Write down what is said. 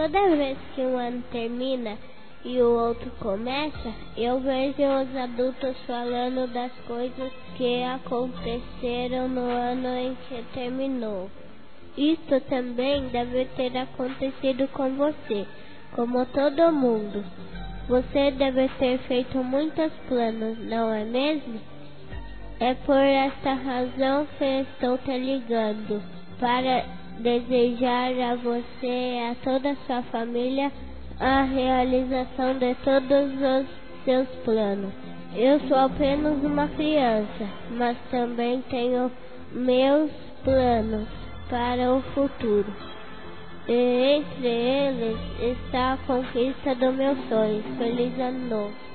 toda vez que um ano termina e o outro começa, eu vejo os adultos falando das coisas que aconteceram no ano em que terminou. Isto também deve ter acontecido com você, como todo mundo. Você deve ter feito muitos planos, não é mesmo? É por esta razão que estou te ligando, para desejar a você e a toda a sua família a realização de todos os seus planos. Eu sou apenas uma criança, mas também tenho meus planos para o futuro. E entre eles está a conquista do meu sonho. Feliz ano novo!